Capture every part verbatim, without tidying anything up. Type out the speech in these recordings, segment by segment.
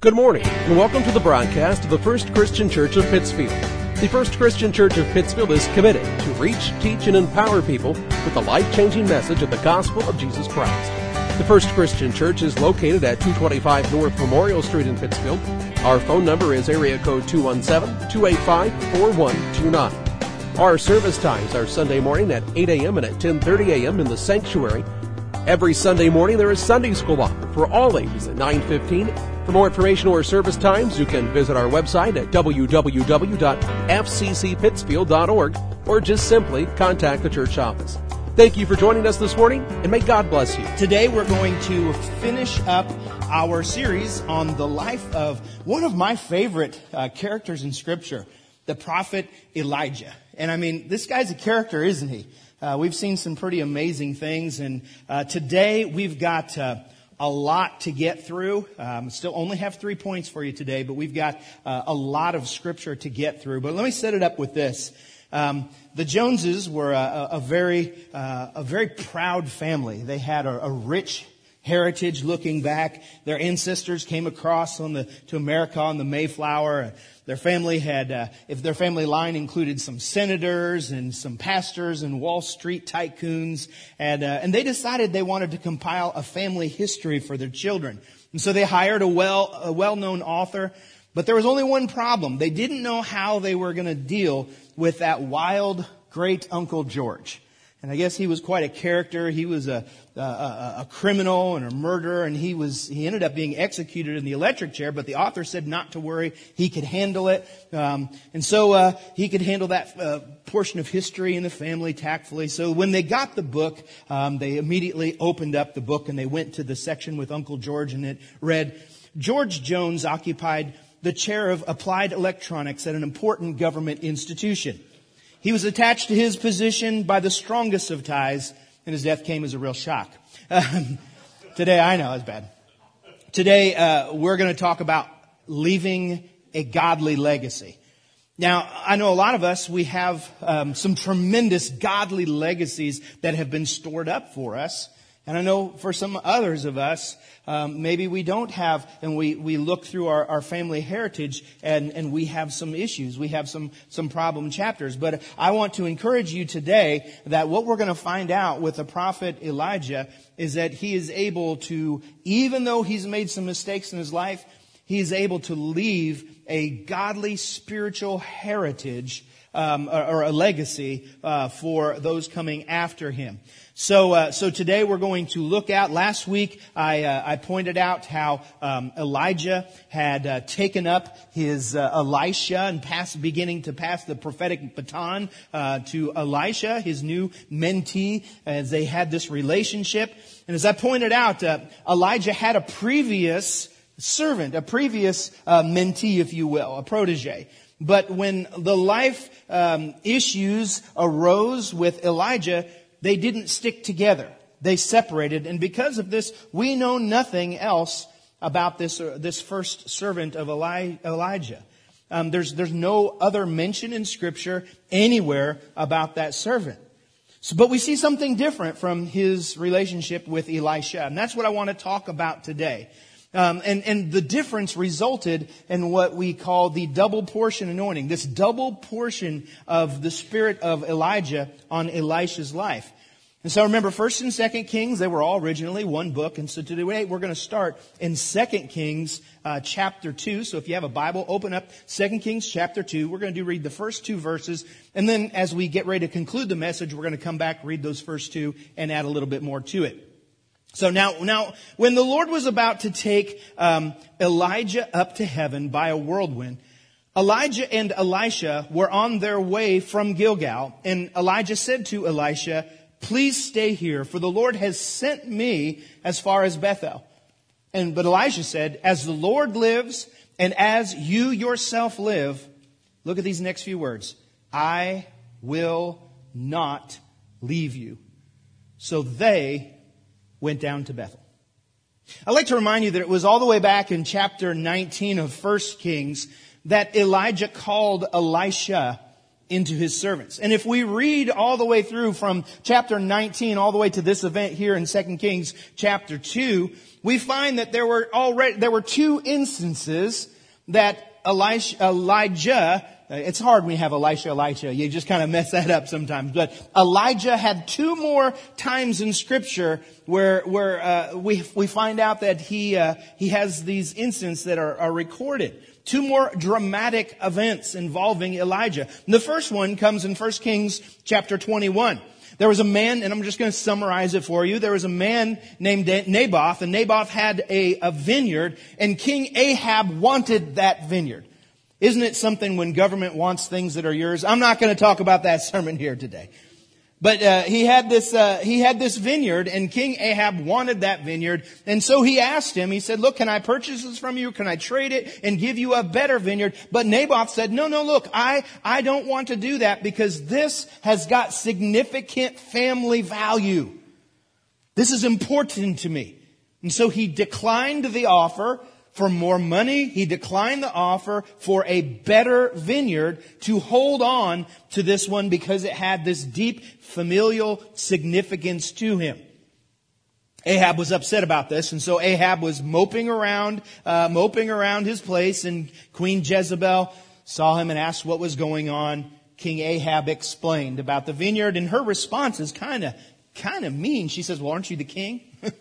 Good morning, and welcome to the broadcast of the First Christian Church of Pittsfield. The First Christian Church of Pittsfield is committed to reach, teach, and empower people with the life-changing message of the gospel of Jesus Christ. The First Christian Church is located at two twenty-five North Memorial Street in Pittsfield. Our phone number is area code two one seven, two eight five, four one two nine. Our service times are Sunday morning at eight a.m. and at ten thirty a.m. in the sanctuary. Every Sunday morning there is Sunday school offered for all ages at nine fifteen. For more information or service times, you can visit our website at w w w dot f c c pittsfield dot org or just simply contact the church office. Thank you for joining us this morning, and may God bless you. Today we're going to finish up our series on the life of one of my favorite uh, characters in Scripture, the prophet Elijah. And I mean, this guy's a character, isn't he? Uh, we've seen some pretty amazing things, and uh, today we've got uh, a lot to get through. Um, still only have three points for you today, but we've got uh, a lot of Scripture to get through. But let me set it up with this. Um, the Joneses were a, a very uh, a very proud family. They had a, a rich heritage looking back. Their ancestors came across on the to America on the Mayflower. Their family had, uh, if their family line included some senators and some pastors and Wall Street tycoons, and uh, and they decided they wanted to compile a family history for their children. And so they hired a well a well-known author, but there was only one problem. They didn't know how they were going to deal with that wild great Uncle George. And I guess he was quite a character. He was a, a, a criminal and a murderer, and he was he ended up being executed in the electric chair. But the author said not to worry; he could handle it, um, and so uh, he could handle that uh, portion of history in the family tactfully. So when they got the book, um, they immediately opened up the book and they went to the section with Uncle George, and it read, "George Jones occupied the chair of applied electronics at an important government institution. He was attached to his position by the strongest of ties, and his death came as a real shock." Um, today, I know, it's bad. Today, uh, we're going to talk about leaving a godly legacy. Now, I know a lot of us, we have um, some tremendous godly legacies that have been stored up for us. And I know for some others of us, um, maybe we don't have, and we, we look through our, our family heritage and, and we have some issues. We have some, some problem chapters. But I want to encourage you today that what we're going to find out with the prophet Elijah is that he is able to, even though he's made some mistakes in his life, he is able to leave a godly spiritual heritage um, or, or a legacy uh, for those coming after him. So, uh, so today we're going to look at. Last week I, uh, I pointed out how um, Elijah had uh, taken up his uh, Elisha and pass, beginning to pass the prophetic baton uh, to Elisha, his new mentee, as they had this relationship. And as I pointed out, uh, Elijah had a previous servant, a previous uh, mentee, if you will, a protege. But when the life um, issues arose with Elijah, they didn't stick together. They separated. And because of this, we know nothing else about this uh, this first servant of Eli- Elijah. Um, there's there's no other mention in Scripture anywhere about that servant. So, but we see something different from his relationship with Elisha. And that's what I want to talk about today. Um, and, and the difference resulted in what we call the double portion anointing. This double portion of the spirit of Elijah on Elisha's life. And so remember, First and Second Kings, they were all originally one book. And so today we're going to start in Second Kings uh, chapter two. So if you have a Bible, open up Second Kings chapter two. We're going to do read the first two verses. And then as we get ready to conclude the message, we're going to come back, read those first two, and add a little bit more to it. So now, now, when the Lord was about to take um, Elijah up to heaven by a whirlwind, Elijah and Elisha were on their way from Gilgal, and Elijah said to Elisha, "Please stay here, for the Lord has sent me as far as Bethel." And but Elisha said, "As the Lord lives, and as you yourself live," look at these next few words, "I will not leave you." So they went down to Bethel. I'd like to remind you that it was all the way back in chapter nineteen of First Kings that Elijah called Elisha into his servants. And if we read all the way through from chapter nineteen all the way to this event here in Second Kings chapter two, we find that there were already, there were two instances that Elisha, Elijah, it's hard when you have Elisha, Elisha, you just kind of mess that up sometimes, but Elijah had two more times in Scripture where, where, uh, we, we find out that he, uh, he has these instances that are, are recorded. Two more dramatic events involving Elijah. And the first one comes in First Kings chapter twenty-one. There was a man, and I'm just going to summarize it for you. There was a man named Naboth, and Naboth had a, a vineyard, and King Ahab wanted that vineyard. Isn't it something when government wants things that are yours? I'm not going to talk about that sermon here today. But uh, he had this uh, he had this vineyard, and King Ahab wanted that vineyard. And so he asked him, he said, look, can I purchase this from you? Can I trade it and give you a better vineyard? But Naboth said, no, no, look, I, I don't want to do that because this has got significant family value. This is important to me. And so he declined the offer for more money. He declined the offer for a better vineyard to hold on to this one because it had this deep familial significance to him. Ahab was upset about this, and so Ahab was moping around, uh, moping around his place, and Queen Jezebel saw him and asked what was going on. King Ahab explained about the vineyard, and her response is kind of, kind of mean. She says, well, aren't you the king?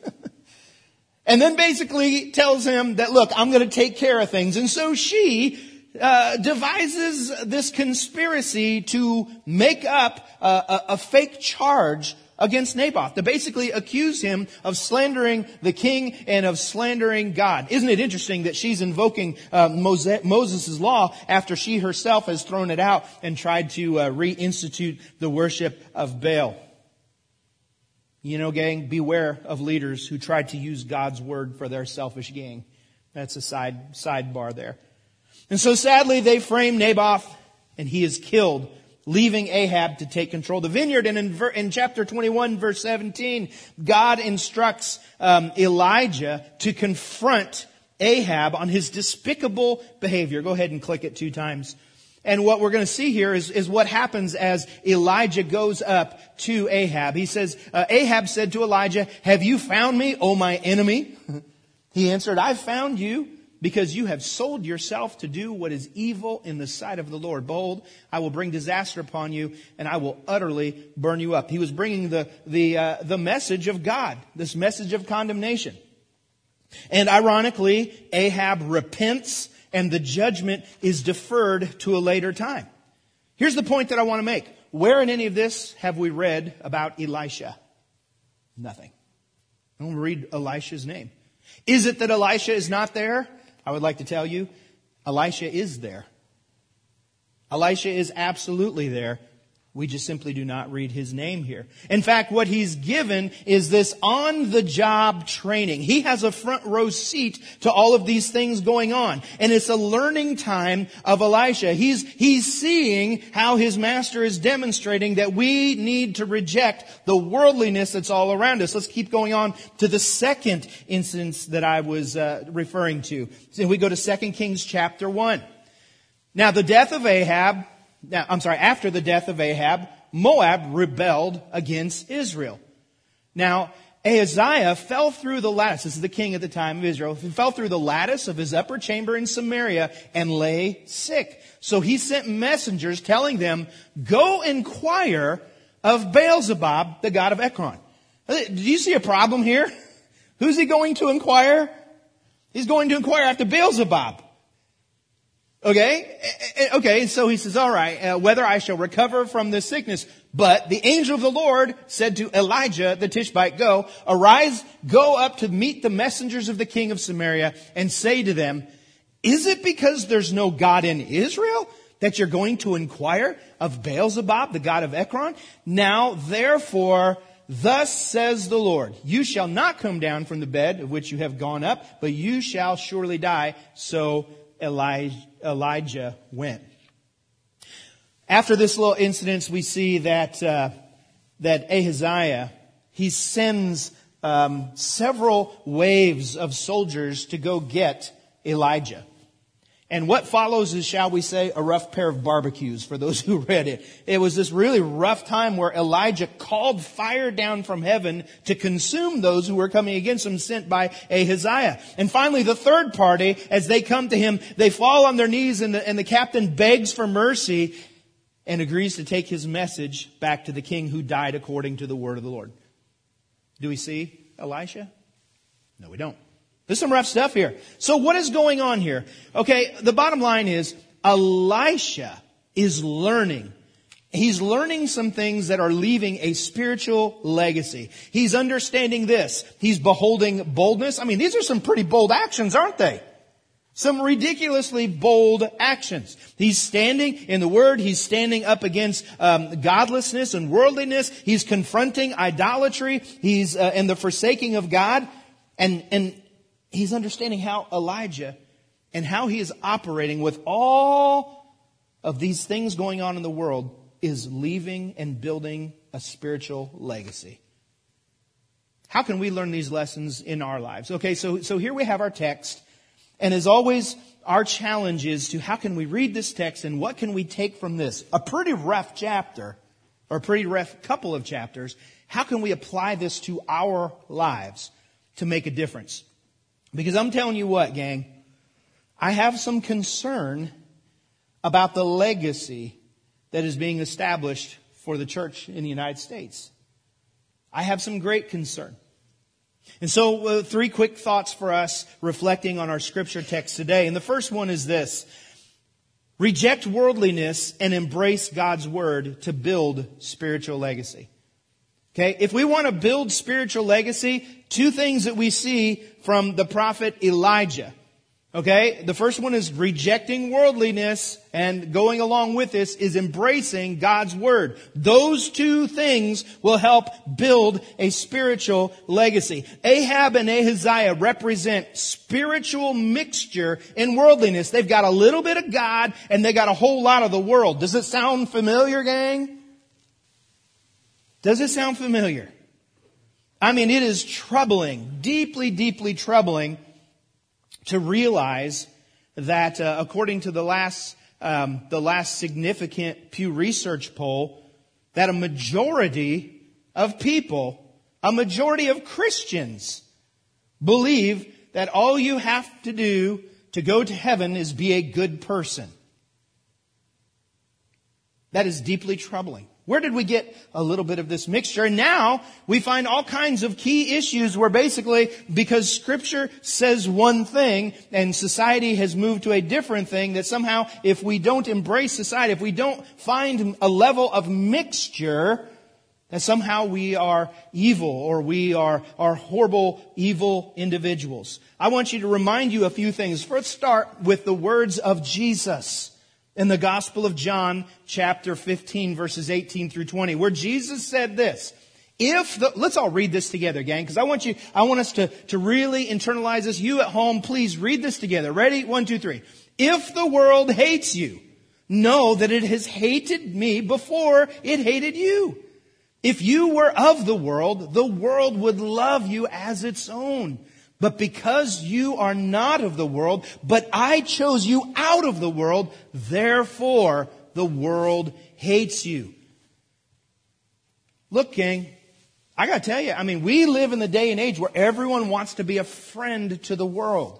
And then basically tells him that, look, I'm going to take care of things. And so she uh, devises this conspiracy to make up uh, a, a fake charge against Naboth, to basically accuse him of slandering the king and of slandering God. Isn't it interesting that she's invoking uh, Moses' law after she herself has thrown it out and tried to uh, reinstitute the worship of Baal? You know, gang, beware of leaders who try to use God's word for their selfish gain. That's a side sidebar there. And so sadly, they frame Naboth, and he is killed, leaving Ahab to take control of the vineyard. And in, ver- in chapter twenty-one, verse seventeen, God instructs um, Elijah to confront Ahab on his despicable behavior. Go ahead and click it two times. And what we're going to see here is, is what happens as Elijah goes up to Ahab. He says, uh, Ahab said to Elijah, have you found me, O my enemy? He answered, I've found you because you have sold yourself to do what is evil in the sight of the Lord. Behold, I will bring disaster upon you, and I will utterly burn you up. He was bringing the, the, uh, the message of God, this message of condemnation. And ironically, Ahab repents, and the judgment is deferred to a later time. Here's the point that I want to make. Where in any of this have we read about Elisha? Nothing. I don't read Elisha's name. Is it that Elisha is not there? I would like to tell you, Elisha is there. Elisha is absolutely there. We just simply do not read his name here. In fact, what he's given is this on-the-job training. He has a front row seat to all of these things going on. And it's a learning time of Elisha. He's, he's seeing how his master is demonstrating that we need to reject the worldliness that's all around us. Let's keep going on to the second instance that I was uh, referring to. So we go to Second Kings chapter one. Now, the death of Ahab... Now, I'm sorry, after the death of Ahab, Moab rebelled against Israel. Now, Ahaziah fell through the lattice. This is the king at the time of Israel. He fell through the lattice of his upper chamber in Samaria and lay sick. So he sent messengers telling them, go inquire of Beelzebub, the god of Ekron. Do you see a problem here? Who's he going to inquire? He's going to inquire after Beelzebub. Okay, okay, so he says, all right, uh, whether I shall recover from this sickness. But the angel of the Lord said to Elijah the Tishbite, go, arise, go up to meet the messengers of the king of Samaria and say to them, is it because there's no God in Israel that you're going to inquire of Beelzebub, the god of Ekron? Now, therefore, thus says the Lord, you shall not come down from the bed of which you have gone up, but you shall surely die. So Elijah, Elijah went. After this little incident, we see that uh, that Ahaziah, he sends um, several waves of soldiers to go get Elijah. And what follows is, shall we say, a rough pair of barbecues for those who read it. It was this really rough time where Elijah called fire down from heaven to consume those who were coming against him, sent by Ahaziah. And finally, the third party, as they come to him, they fall on their knees and the, and the captain begs for mercy and agrees to take his message back to the king who died according to the word of the Lord. Do we see Elisha? No, we don't. There's some rough stuff here. So what is going on here? Okay, the bottom line is Elisha is learning. He's learning some things that are leaving a spiritual legacy. He's understanding this. He's beholding boldness. I mean, these are some pretty bold actions, aren't they? Some ridiculously bold actions. He's standing in the Word. He's standing up against um, godlessness and worldliness. He's confronting idolatry. He's uh, in the forsaking of God. And, and he's understanding how Elijah and how he is operating with all of these things going on in the world is leaving and building a spiritual legacy. How can we learn these lessons in our lives? Okay, so, so here we have our text. And as always, our challenge is to how can we read this text and what can we take from this? A pretty rough chapter, or a pretty rough couple of chapters. How can we apply this to our lives to make a difference? Because I'm telling you what, gang, I have some concern about the legacy that is being established for the church in the United States. I have some great concern. And so uh, three quick thoughts for us reflecting on our scripture text today. And the first one is this: reject worldliness and embrace God's word to build spiritual legacy. Okay, if we want to build spiritual legacy, two things that we see from the prophet Elijah. Okay, the first one is rejecting worldliness, and going along with this is embracing God's word. Those two things will help build a spiritual legacy. Ahab and Ahaziah represent spiritual mixture in worldliness. They've got a little bit of God and they got a whole lot of the world. Does it sound familiar, gang? Does it sound familiar? I mean, it is troubling, deeply, deeply troubling to realize that uh, according to the last um, the last significant Pew Research poll, that a majority of people, a majority of Christians, believe that all you have to do to go to heaven is be a good person. That is deeply troubling. Where did we get a little bit of this mixture? And now we find all kinds of key issues where basically, because Scripture says one thing and society has moved to a different thing, that somehow if we don't embrace society, if we don't find a level of mixture, that somehow we are evil or we are, are horrible, evil individuals. I want you to remind you a few things. First, start with the words of Jesus in the Gospel of John, chapter fifteen, verses eighteen through twenty, where Jesus said this: if the, let's all read this together, gang, because I want you, I want us to, to really internalize this. You at home, please read this together. Ready? One, two, three. If the world hates you, know that it has hated me before it hated you. If you were of the world, the world would love you as its own. But because you are not of the world, but I chose you out of the world, therefore the world hates you. Look, gang, I got to tell you, I mean, we live in the day and age where everyone wants to be a friend to the world.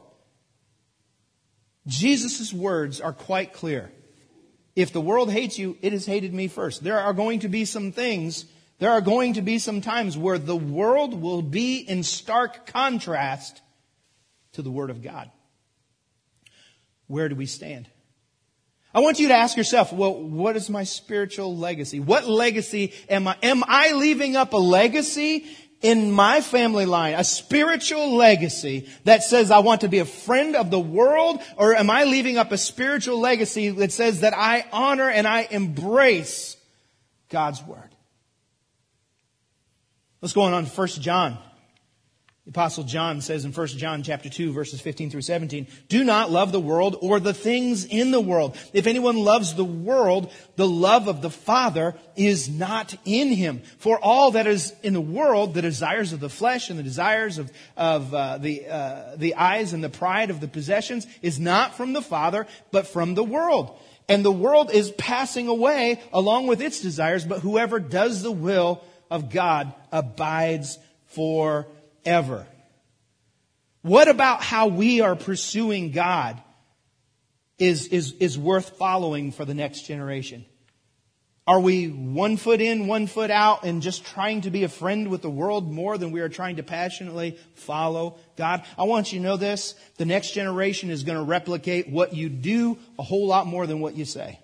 Jesus' words are quite clear. If the world hates you, it has hated me first. There are going to be some things There are going to be some times where the world will be in stark contrast to the Word of God. Where do we stand? I want you to ask yourself, well, what is my spiritual legacy? What legacy am I? Am I leaving up a legacy in my family line, a spiritual legacy that says I want to be a friend of the world? Or am I leaving up a spiritual legacy that says that I honor and I embrace God's Word? Let's go on to First John The Apostle John says in First John chapter two, verses fifteen through seventeen, do not love the world or the things in the world. If anyone loves the world, the love of the Father is not in him. For all that is in the world, the desires of the flesh and the desires of, of uh, the, uh, the eyes and the pride of the possessions is not from the Father, but from the world. And the world is passing away along with its desires, but whoever does the will of God abides forever. Ever. What about how we are pursuing God is, is, is worth following for the next generation? Are we one foot in, one foot out, and just trying to be a friend with the world more than we are trying to passionately follow God? I want you to know this. The next generation is going to replicate what you do a whole lot more than what you say.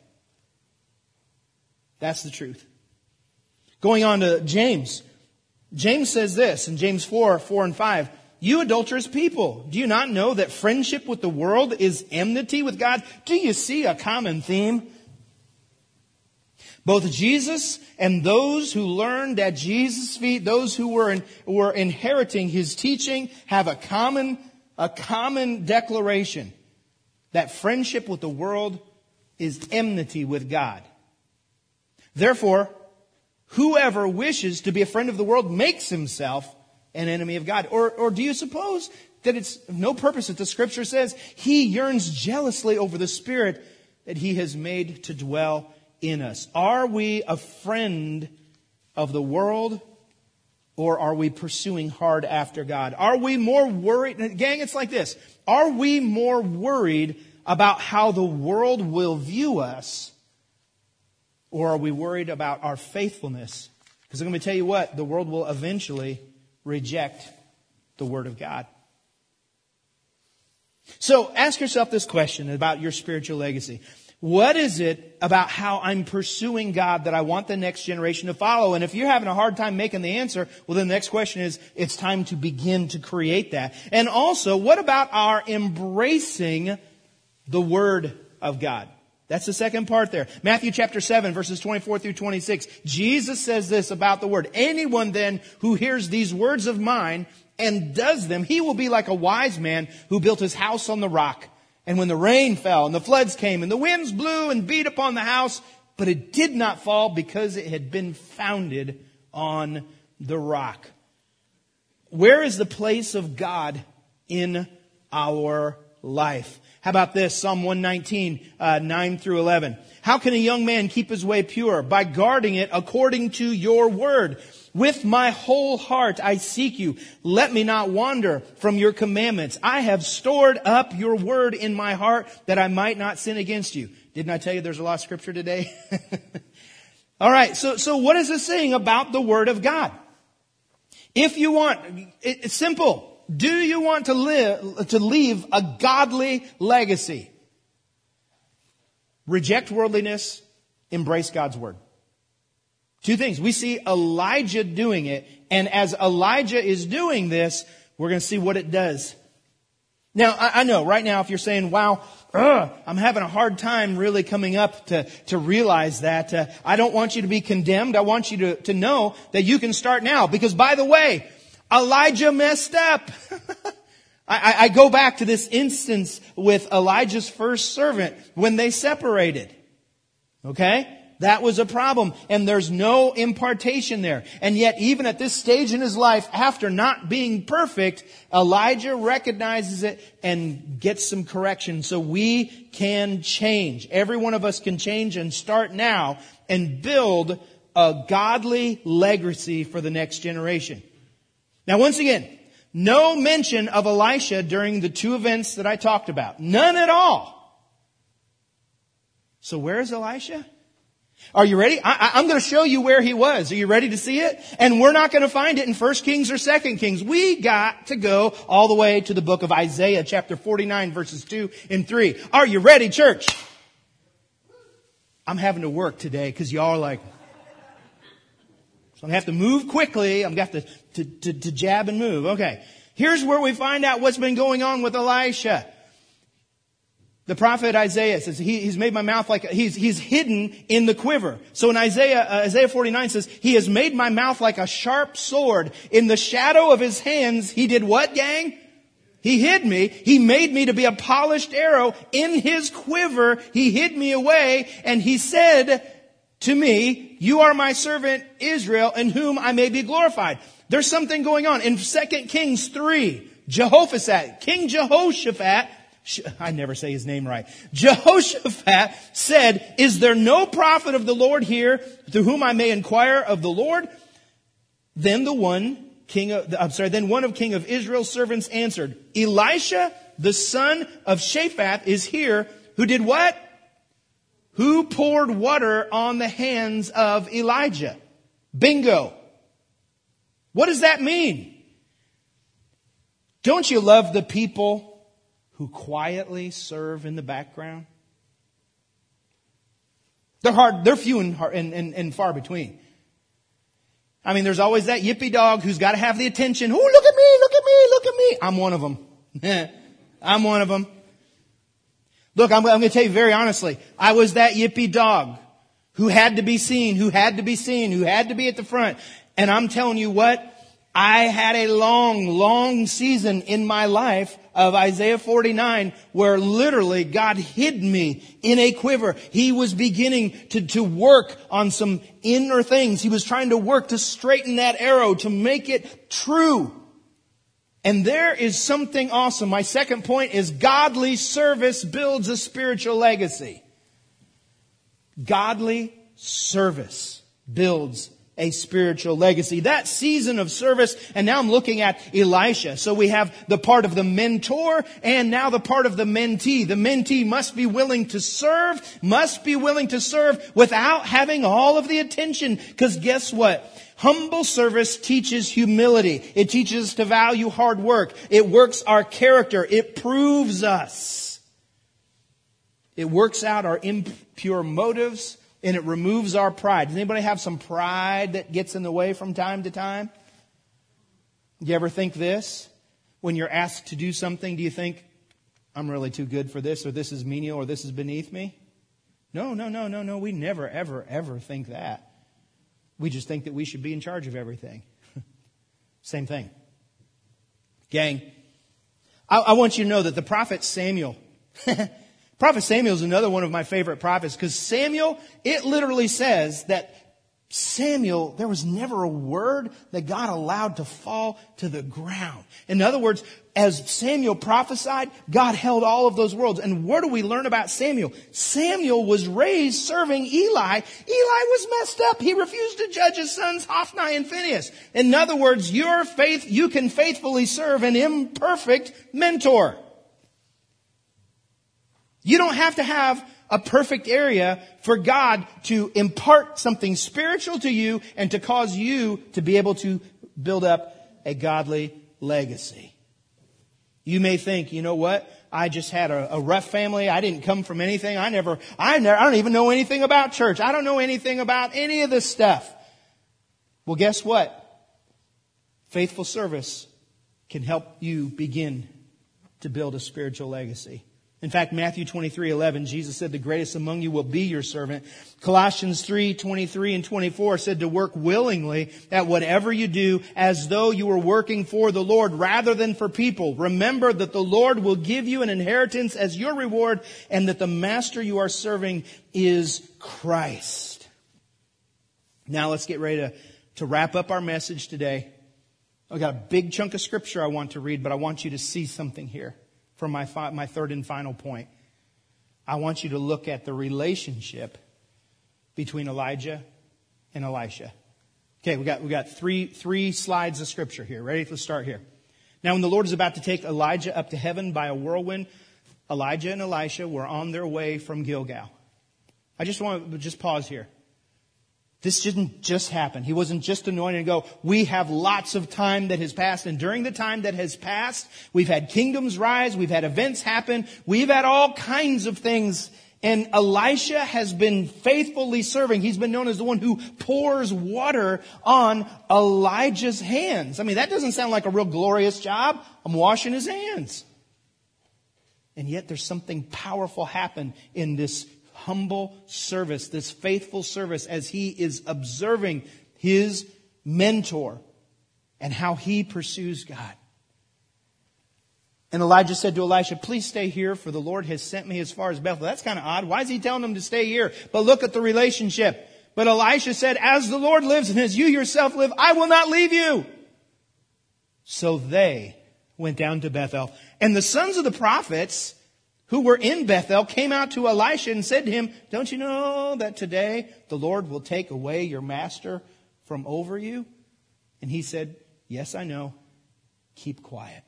That's the truth. Going on to James. James says this in James four, four and five. You adulterous people, do you not know that friendship with the world is enmity with God? Do you see a common theme? Both Jesus and those who learned at Jesus' feet, those who were in, were inheriting his teaching, have a common, a common declaration that friendship with the world is enmity with God. Therefore, whoever wishes to be a friend of the world makes himself an enemy of God. Or, or do you suppose that it's of no purpose that the Scripture says he yearns jealously over the Spirit that he has made to dwell in us? Are we a friend of the world, or are we pursuing hard after God? Are we more worried? Gang, it's like this. Are we more worried about how the world will view us, or are we worried about our faithfulness? Because I'm going to tell you what, the world will eventually reject the Word of God. So ask yourself this question about your spiritual legacy. What is it about how I'm pursuing God that I want the next generation to follow? And if you're having a hard time making the answer, well, then the next question is, it's time to begin to create that. And also, what about our embracing the Word of God? That's the second part there. Matthew chapter seven, verses twenty-four through twenty-six. Jesus says this about the Word. Anyone then who hears these words of mine and does them, he will be like a wise man who built his house on the rock. And when the rain fell and the floods came and the winds blew and beat upon the house, but it did not fall because it had been founded on the rock. Where is the place of God in our life? How about this? Psalm one nineteen, uh, nine through eleven. How can a young man keep his way pure? By guarding it according to your word. With my whole heart I seek you. Let me not wander from your commandments. I have stored up your word in my heart that I might not sin against you. Didn't I tell you there's a lot of scripture today? All right. So, so what is this saying about the Word of God? If you want, it, it's simple. Do you want to live, to leave a godly legacy? Reject worldliness, embrace God's Word. Two things. We see Elijah doing it, and as Elijah is doing this, we're going to see what it does. Now, I, I know right now if you're saying, wow, ugh, I'm having a hard time really coming up to, to realize that, uh, I don't want you to be condemned. I want you to, to know that you can start now. Because by the way, Elijah messed up. I, I go back to this instance with Elijah's first servant when they separated. Okay? That was a problem. And there's no impartation there. And yet, even at this stage in his life, after not being perfect, Elijah recognizes it and gets some correction. So we can change. Every one of us can change and start now and build a godly legacy for the next generation. Now, once again, no mention of Elisha during the two events that I talked about. None at all. So where is Elisha? Are you ready? I, I'm going to show you where he was. Are you ready to see it? And we're not going to find it in First Kings or Second Kings. We got to go all the way to the book of Isaiah, chapter forty-nine, verses two and three. Are you ready, church? I'm having to work today because y'all are like... So I'm going to have to move quickly. I'm going to have to, to, to, to jab and move. Okay. Here's where we find out what's been going on with Elisha. The prophet Isaiah says, he, he's made my mouth like, a, he's, he's hidden in the quiver. So in Isaiah, uh, Isaiah forty-nine says, he has made my mouth like a sharp sword. In the shadow of his hands, he did what, gang? He hid me. He made me to be a polished arrow. In his quiver, he hid me away. And he said to me, you are my servant Israel, in whom I may be glorified. There's something going on. In Second Kings three, Jehoshaphat, King Jehoshaphat, I never say his name right. Jehoshaphat said, is there no prophet of the Lord here through whom I may inquire of the Lord? Then the one king of, I'm sorry, then one of King of Israel's servants answered, Elisha, the son of Shaphat, is here, who did what? Who poured water on the hands of Elijah. Bingo. What does that mean? Don't you love the people who quietly serve in the background? They're hard, they're few and, and, and, and far between. I mean, there's always that yippy dog who's got to have the attention. Oh, look at me, look at me, look at me. I'm one of them. I'm one of them. Look, I'm, I'm going to tell you very honestly. I was that yippy dog who had to be seen, who had to be seen, who had to be at the front. And I'm telling you what, I had a long, long season in my life of Isaiah forty-nine where literally God hid me in a quiver. He was beginning to, to work on some inner things. He was trying to work to straighten that arrow, to make it true. And there is something awesome. My second point is godly service builds a spiritual legacy. Godly service builds a spiritual legacy. That season of service, and now I'm looking at Elisha. So we have the part of the mentor and now the part of the mentee. The mentee must be willing to serve, must be willing to serve without having all of the attention. Because guess what? Humble service teaches humility. It teaches us to value hard work. It works our character. It proves us. It works out our impure motives. And it removes our pride. Does anybody have some pride that gets in the way from time to time? Do you ever think this? When you're asked to do something, do you think, I'm really too good for this, or this is menial, or this is beneath me? No, no, no, no, no. We never, ever, ever think that. We just think that we should be in charge of everything. Same thing. Gang, I, I want you to know that the prophet Samuel... Prophet Samuel is another one of my favorite prophets because Samuel, it literally says that Samuel, there was never a word that God allowed to fall to the ground. In other words, as Samuel prophesied, God held all of those words. And where do we learn about Samuel? Samuel was raised serving Eli. Eli was messed up. He refused to judge his sons Hophni and Phinehas. In other words, your faith, you can faithfully serve an imperfect mentor. You don't have to have a perfect area for God to impart something spiritual to you and to cause you to be able to build up a godly legacy. You may think, you know what? I just had a, a rough family. I didn't come from anything. I never, I never, I don't even know anything about church. I don't know anything about any of this stuff. Well, guess what? Faithful service can help you begin to build a spiritual legacy. In fact, Matthew twenty-three eleven, Jesus said, the greatest among you will be your servant. Colossians three twenty-three and twenty-four said to work willingly at whatever you do as though you were working for the Lord rather than for people. Remember that the Lord will give you an inheritance as your reward and that the master you are serving is Christ. Now let's get ready to, to wrap up our message today. I've got a big chunk of scripture I want to read, but I want you to see something here. For my fi- my third and final point, I want you to look at the relationship between Elijah and Elisha. Okay, we got we got three three slides of scripture here. Ready? Let's start here. Now, when the Lord is about to take Elijah up to heaven by a whirlwind, Elijah and Elisha were on their way from Gilgal. I just want to just pause here. This didn't just happen. He wasn't just anointed and go, we have lots of time that has passed. And during the time that has passed, we've had kingdoms rise. We've had events happen. We've had all kinds of things. And Elisha has been faithfully serving. He's been known as the one who pours water on Elijah's hands. I mean, that doesn't sound like a real glorious job. I'm washing his hands. And yet there's something powerful happen in this humble service, this faithful service, as he is observing his mentor and how he pursues God. And Elijah said to Elisha, please stay here, for the Lord has sent me as far as Bethel. That's kind of odd. Why is he telling him to stay here? But look at the relationship. But Elisha said, as the Lord lives and as you yourself live, I will not leave you. So they went down to Bethel. And the sons of the prophets who were in Bethel came out to Elisha and said to him, don't you know that today the Lord will take away your master from over you? And he said, yes, I know. Keep quiet.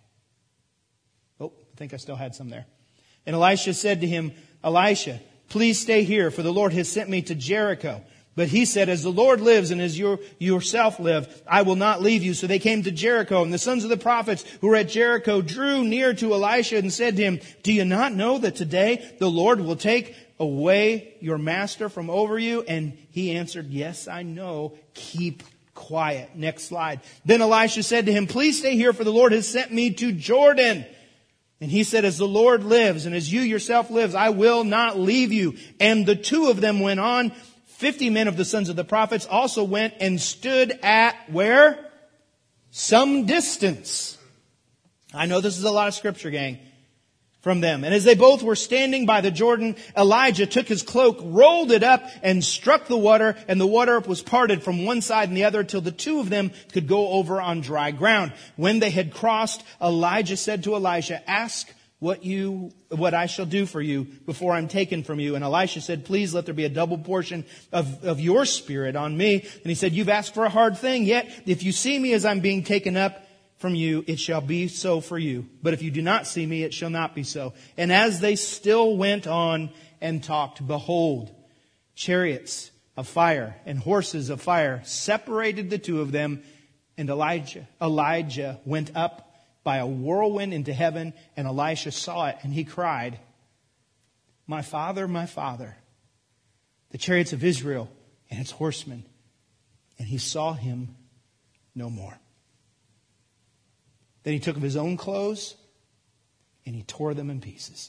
Oh, I think I still had some there. And Elisha said to him, Elisha, please stay here, for the Lord has sent me to Jericho. But he said, as the Lord lives and as you yourself live, I will not leave you. So they came to Jericho, and the sons of the prophets who were at Jericho drew near to Elisha and said to him, do you not know that today the Lord will take away your master from over you? And he answered, yes, I know. Keep quiet. Next slide. Then Elisha said to him, please stay here, for the Lord has sent me to Jordan. And he said, as the Lord lives and as you yourself lives, I will not leave you. And the two of them went on. Fifty men of the sons of the prophets also went and stood at where? Some distance. I know this is a lot of scripture, gang, from them. And as they both were standing by the Jordan, Elijah took his cloak, rolled it up, and struck the water, and the water was parted from one side and the other till the two of them could go over on dry ground. When they had crossed, Elijah said to Elisha, ask what you, what I shall do for you before I'm taken from you. And Elisha said, please let there be a double portion of, of your spirit on me. And he said, you've asked for a hard thing, yet if you see me as I'm being taken up from you, it shall be so for you. But if you do not see me, it shall not be so. And as they still went on and talked, behold, chariots of fire and horses of fire separated the two of them. And Elijah, Elijah went up by a whirlwind into heaven, and Elisha saw it, and he cried, my father, my father, the chariots of Israel and its horsemen. And he saw him no more. Then he took of his own clothes, and he tore them in pieces.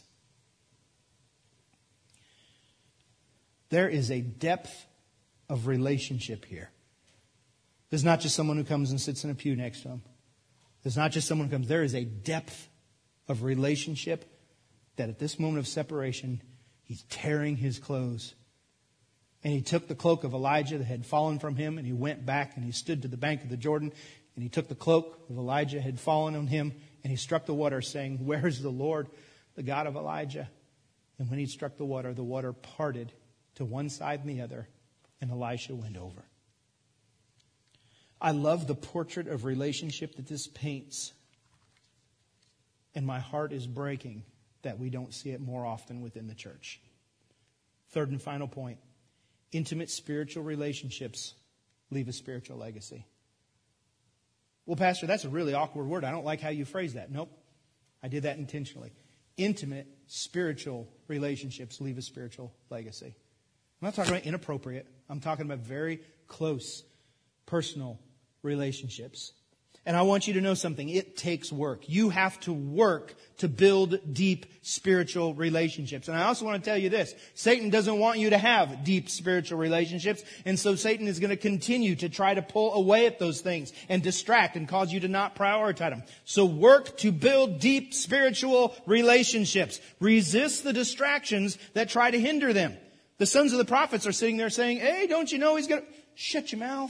There is a depth of relationship here. There's not just someone who comes and sits in a pew next to him. There's not just someone who comes. There is a depth of relationship that at this moment of separation, he's tearing his clothes. And he took the cloak of Elijah that had fallen from him, and he went back and he stood to the bank of the Jordan. And he took the cloak of Elijah had fallen on him, and he struck the water, saying, where is the Lord, the God of Elijah? And when he struck the water, the water parted to one side and the other, and Elisha went over. I love the portrait of relationship that this paints. And my heart is breaking that we don't see it more often within the church. Third and final point. Intimate spiritual relationships leave a spiritual legacy. Well, Pastor, that's a really awkward word. I don't like how you phrase that. Nope. I did that intentionally. Intimate spiritual relationships leave a spiritual legacy. I'm not talking about inappropriate. I'm talking about very close, personal relationships. And I want you to know something. It takes work. You have to work to build deep spiritual relationships. And I also want to tell you this. Satan doesn't want you to have deep spiritual relationships. And so Satan is going to continue to try to pull away at those things and distract and cause you to not prioritize them. So work to build deep spiritual relationships. Resist the distractions that try to hinder them. The sons of the prophets are sitting there saying, hey, don't you know he's going to... Shut your mouth.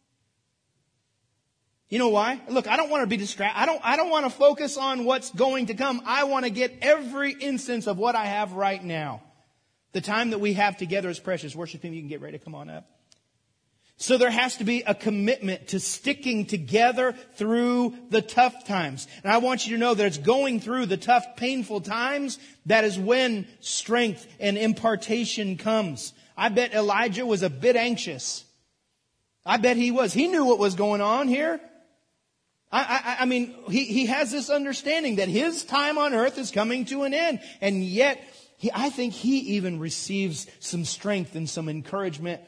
You know why? Look, I don't want to be distracted. I don't, I don't want to focus on what's going to come. I want to get every instance of what I have right now. The time that we have together is precious. Worship team, you can get ready to come on up. So there has to be a commitment to sticking together through the tough times. And I want you to know that it's going through the tough, painful times that is when strength and impartation comes. I bet Elijah was a bit anxious. I bet he was. He knew what was going on here. I, I, I mean, he, he has this understanding that his time on earth is coming to an end. And yet, he, I think he even receives some strength and some encouragement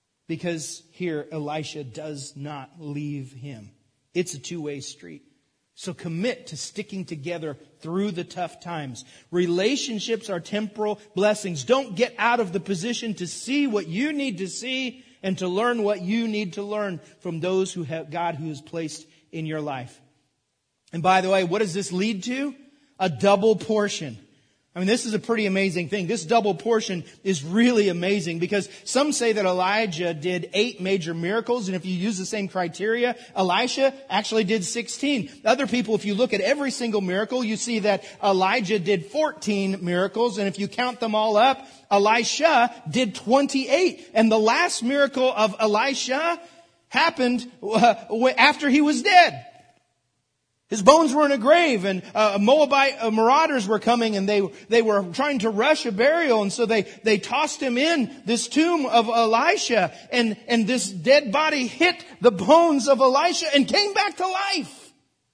because here Elisha does not leave him. It's a two-way street. So commit to sticking together through the tough times. Relationships are temporal blessings. Don't get out of the position to see what you need to see and to learn what you need to learn from those who have God who has placed in your life. And by the way, what does this lead to? A double portion. I mean, this is a pretty amazing thing. This double portion is really amazing because some say that Elijah did eight major miracles. And if you use the same criteria, Elisha actually did sixteen. Other people, if you look at every single miracle, you see that Elijah did fourteen miracles. And if you count them all up, Elisha did twenty-eight. And the last miracle of Elisha happened uh, after he was dead. His bones were in a grave, and uh, Moabite uh, marauders were coming, and they they were trying to rush a burial, and so they they tossed him in this tomb of Elisha, and and this dead body hit the bones of Elisha and came back to life.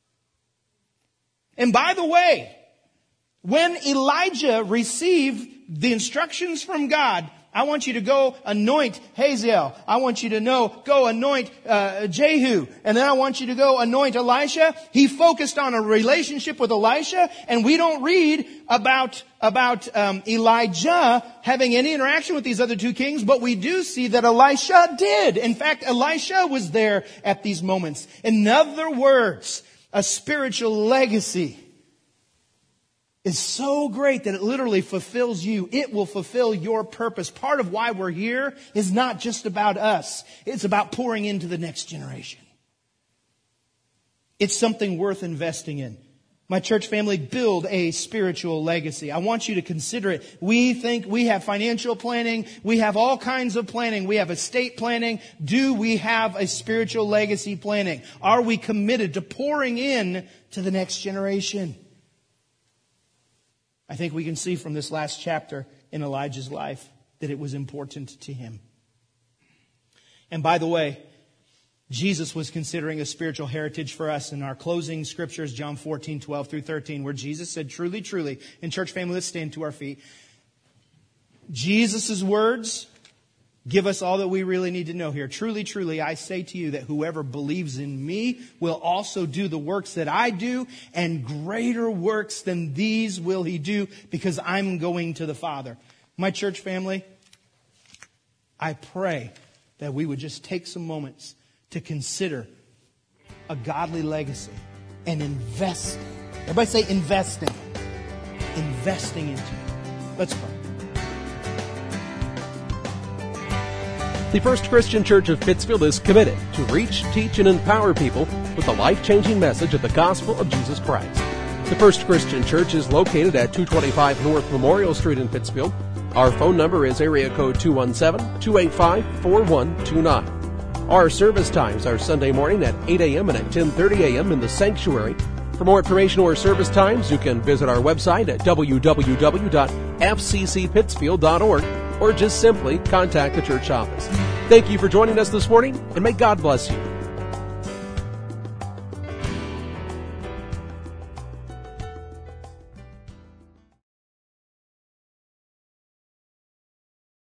And by the way, when Elijah received the instructions from God, I want you to go anoint Hazael. I want you to know, go anoint uh, Jehu. And then I want you to go anoint Elisha. He focused on a relationship with Elisha. And we don't read about, about um, Elijah having any interaction with these other two kings. But we do see that Elisha did. In fact, Elisha was there at these moments. In other words, a spiritual legacy is so great that it literally fulfills you. It will fulfill your purpose. Part of why we're here is not just about us. It's about pouring into the next generation. It's something worth investing in. My church family, build a spiritual legacy. I want you to consider it. We think we have financial planning. We have all kinds of planning. We have estate planning. Do we have a spiritual legacy planning? Are we committed to pouring in to the next generation? I think we can see from this last chapter in Elijah's life that it was important to him. And by the way, Jesus was considering a spiritual heritage for us in our closing scriptures, John fourteen, twelve through thirteen, where Jesus said, truly, truly, and church family, let's stand to our feet. Jesus' words give us all that we really need to know here. Truly, truly, I say to you that whoever believes in me will also do the works that I do, and greater works than these will he do, because I'm going to the Father. My church family, I pray that we would just take some moments to consider a godly legacy and invest. Everybody say investing. Investing into it. Let's pray. The First Christian Church of Pittsfield is committed to reach, teach, and empower people with the life-changing message of the gospel of Jesus Christ. The First Christian Church is located at two twenty-five North Memorial Street in Pittsfield. Our phone number is area code two one seven, two eight five, four one two nine. Our service times are Sunday morning at eight a.m. and at ten thirty a.m. in the sanctuary. For more information or service times, you can visit our website at w w w dot f c c pittsfield dot org or just simply contact the church office. Thank you for joining us this morning, and may God bless you.